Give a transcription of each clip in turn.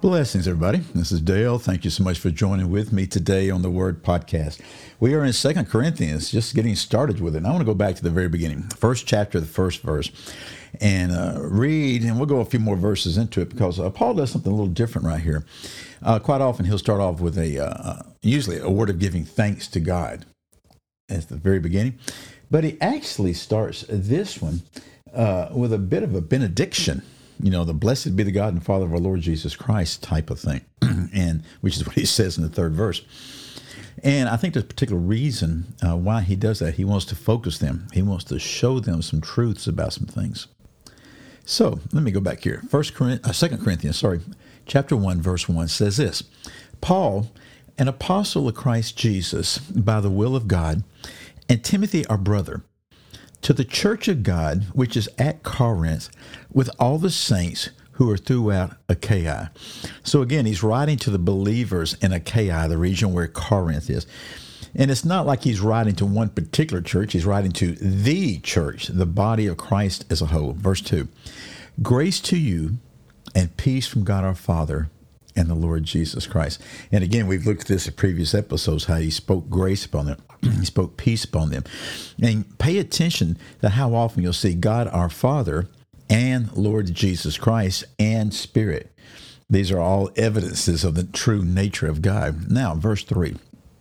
Blessings, everybody. This is Dale. Thank you so much for joining with me today on the Word Podcast. We are in 2 Corinthians, just getting started with it. And I want to go back to the very beginning, first chapter, the first verse, and read, and we'll go a few more verses into it because Paul does something a little different right here. Quite often, he'll start off with usually a word of giving thanks to God at the very beginning. But he actually starts this one with a bit of a benediction. You know, the blessed be the God and Father of our Lord Jesus Christ type of thing, and which is what he says in the third verse. And I think there's a particular reason why he does that. He wants to focus them. He wants to show them some truths about some things. So let me go back here. 2 Corinthians, chapter 1, verse 1 says this: Paul, an apostle of Christ Jesus, by the will of God, and Timothy, our brother, to the church of God, which is at Corinth, with all the saints who are throughout Achaia. So again, he's writing to the believers in Achaia, the region where Corinth is. And it's not like he's writing to one particular church. He's writing to the church, the body of Christ as a whole. Verse 2, grace to you and peace from God our Father and the Lord Jesus Christ. And again, we've looked at this in previous episodes, how he spoke grace upon them. He spoke peace upon them. And pay attention to how often you'll see God our Father and Lord Jesus Christ and Spirit. These are all evidences of the true nature of God. Now, verse 3.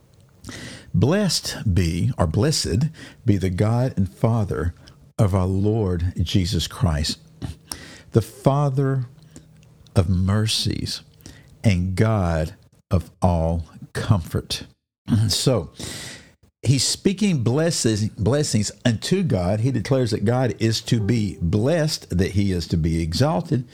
Blessed be the God and Father of our Lord Jesus Christ, the Father of mercies and God of all comfort. So, he's speaking blessings unto God. He declares that God is to be blessed, that he is to be exalted.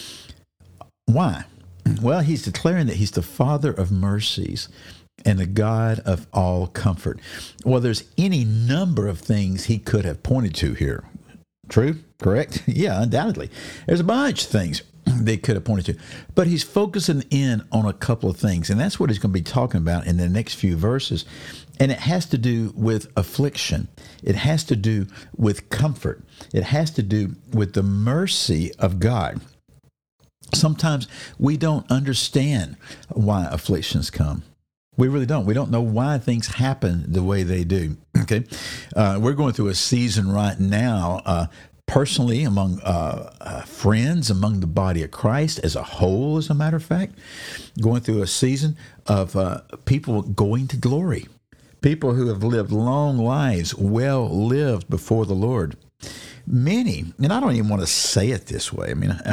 Why? Well, he's declaring that he's the Father of mercies and the God of all comfort. Well, there's any number of things he could have pointed to here. True? Correct? Yeah, undoubtedly. There's a bunch of things they could have pointed to. But he's focusing in on a couple of things, and that's what he's going to be talking about in the next few verses. And it has to do with affliction. It has to do with comfort. It has to do with the mercy of God. Sometimes we don't understand why afflictions come. We really don't. We don't know why things happen the way they do. Okay, we're going through a season right now, personally, among friends, among the body of Christ as a whole, as a matter of fact, going through a season of people going to glory, people who have lived long lives, well lived before the Lord. Many, and I don't even want to say it this way, I mean,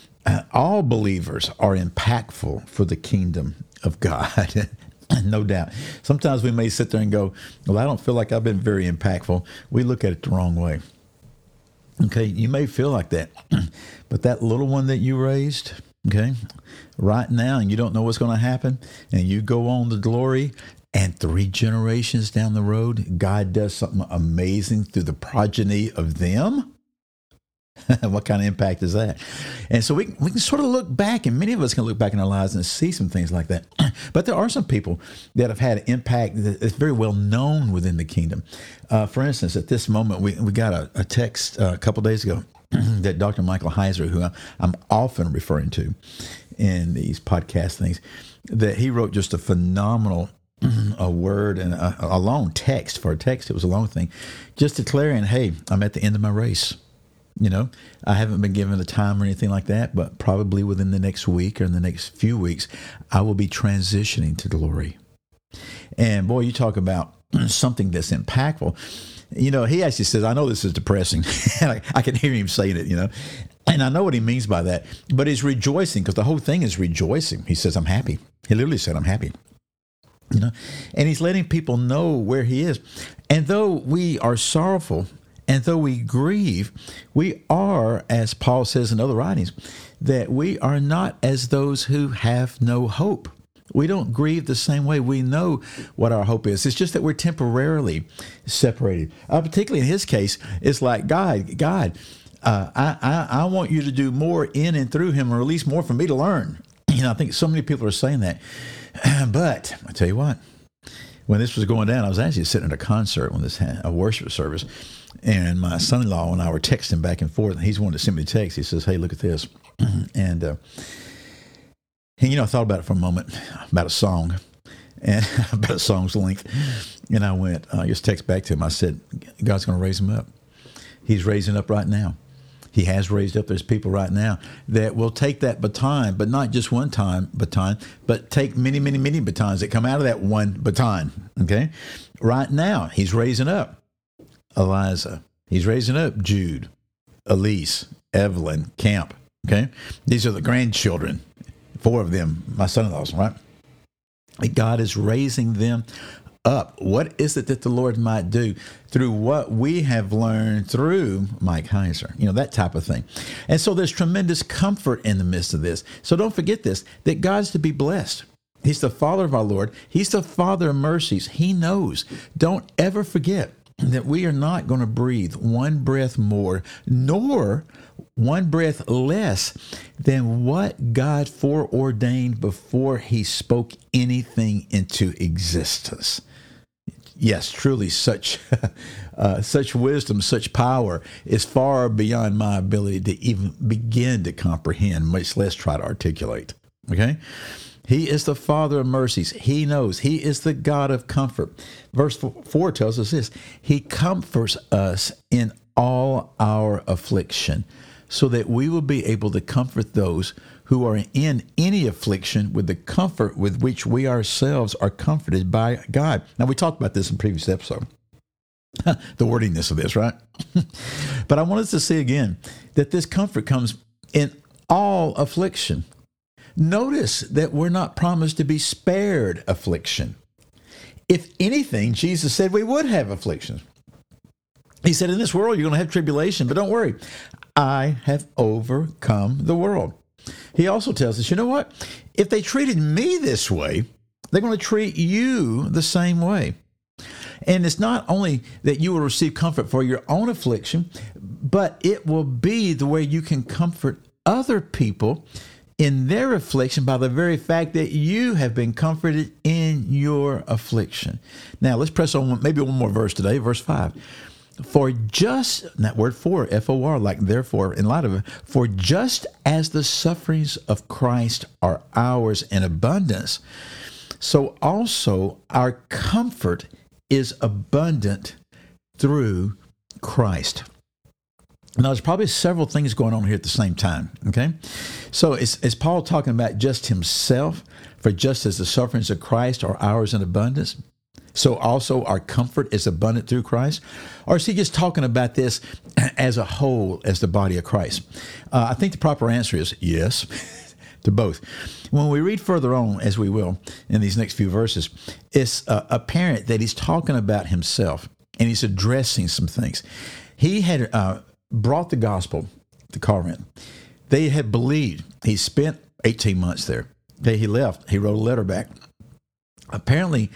all believers are impactful for the kingdom of God. No doubt. Sometimes we may sit there and go, well, I don't feel like I've been very impactful. We look at it the wrong way. Okay, you may feel like that, but that little one that you raised, okay, right now, and you don't know what's going to happen, and you go on to glory, and 3 generations down the road, God does something amazing through the progeny of them. What kind of impact is that? And so we can sort of look back, and many of us can look back in our lives and see some things like that. But there are some people that have had an impact that's very well known within the kingdom. For instance, at this moment, we got a text a couple days ago that Dr. Michael Heiser, who I'm often referring to in these podcast things, that he wrote just a phenomenal a word and a long text. For a text, it was a long thing, just declaring, hey, I'm at the end of my race. You know, I haven't been given a time or anything like that, but probably within the next week or in the next few weeks, I will be transitioning to glory. And boy, you talk about something that's impactful. You know, he actually says, I know this is depressing. I can hear him saying it, you know, and I know what he means by that, but he's rejoicing because the whole thing is rejoicing. He says, I'm happy. He literally said, I'm happy. You know, and he's letting people know where he is. And though we are sorrowful, and though we grieve, we are, as Paul says in other writings, that we are not as those who have no hope. We don't grieve the same way. We know what our hope is. It's just that we're temporarily separated. Particularly in his case, it's like, God, I want you to do more in and through him, or at least more for me to learn. You know, I think so many people are saying that. But I tell you what, when this was going down, I was actually sitting at a concert when this had a worship service. And my son-in-law and I were texting back and forth, and he's wanting to send me a text. He says, hey, look at this. And And, I thought about it for a moment, about a song, and about a song's length. And I went, I just text back to him. I said, God's going to raise him up. He's raising up right now. He has raised up. There's people right now that will take that baton, but not just one time baton, but take many, many, many batons that come out of that one baton. Okay? Right now, he's raising up Eliza. He's raising up Jude, Elise, Evelyn, Camp. Okay? These are the grandchildren. 4 of them, my son-in-laws, right? God is raising them up. What is it that the Lord might do through what we have learned through Mike Heiser? That type of thing. And so there's tremendous comfort in the midst of this. So don't forget this, that God's to be blessed. He's the Father of our Lord. He's the Father of mercies. He knows. Don't ever forget that we are not going to breathe one breath more, nor one breath less than what God foreordained before he spoke anything into existence. Yes, truly, such wisdom, such power is far beyond my ability to even begin to comprehend, much less try to articulate. Okay? He is the Father of mercies. He knows. He is the God of comfort. Verse 4 tells us this. He comforts us in all our affliction, so that we will be able to comfort those who are in any affliction with the comfort with which we ourselves are comforted by God. Now, we talked about this in a previous episode, the wordiness of this, right? But I want us to see again that this comfort comes in all affliction. Notice that we're not promised to be spared affliction. If anything, Jesus said we would have afflictions. He said, in this world, you're going to have tribulation, but don't worry. I have overcome the world. He also tells us, you know what? If they treated me this way, they're going to treat you the same way. And it's not only that you will receive comfort for your own affliction, but it will be the way you can comfort other people in their affliction by the very fact that you have been comforted in your affliction. Now, let's press on maybe one more verse today, verse 5. For just, that word for, F-O-R, like therefore, in light of it, for just as the sufferings of Christ are ours in abundance, so also our comfort is abundant through Christ. Now, there's probably several things going on here at the same time, okay? So is Paul talking about just himself, for just as the sufferings of Christ are ours in abundance, so also our comfort is abundant through Christ? Or is he just talking about this as a whole, as the body of Christ? I think the proper answer is yes to both. When we read further on, as we will in these next few verses, it's apparent that he's talking about himself and he's addressing some things. He had brought the gospel to Corinth. They had believed. He spent 18 months there. He left. He wrote a letter back. Apparently,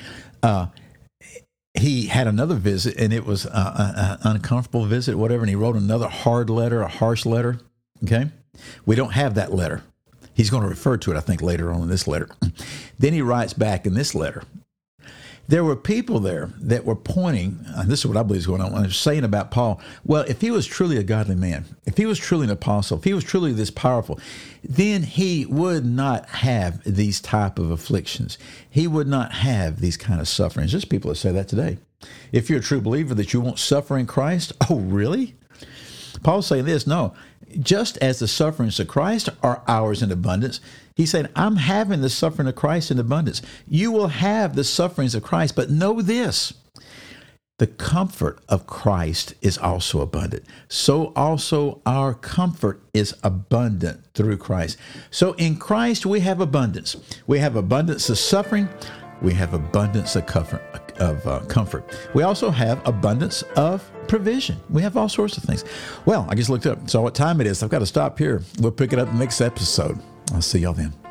he had another visit, and it was an uncomfortable visit, whatever, and he wrote another hard letter, a harsh letter, okay? We don't have that letter. He's going to refer to it, I think, later on in this letter. Then he writes back in this letter. There were people there that were pointing, and this is what I believe is going on, saying about Paul, well, if he was truly a godly man, if he was truly an apostle, if he was truly this powerful, then he would not have these type of afflictions. He would not have these kind of sufferings. There's people that say that today. If you're a true believer that you won't suffer in Christ, oh, really? Paul's saying this, no, just as the sufferings of Christ are ours in abundance, he said, I'm having the suffering of Christ in abundance. You will have the sufferings of Christ, but know this, the comfort of Christ is also abundant. So also our comfort is abundant through Christ. So in Christ, we have abundance. We have abundance of suffering. We have abundance of comfort. We also have abundance of provision. We have all sorts of things. Well, I just looked up. So what time it is? I've got to stop here. We'll pick it up in the next episode. I'll see y'all then.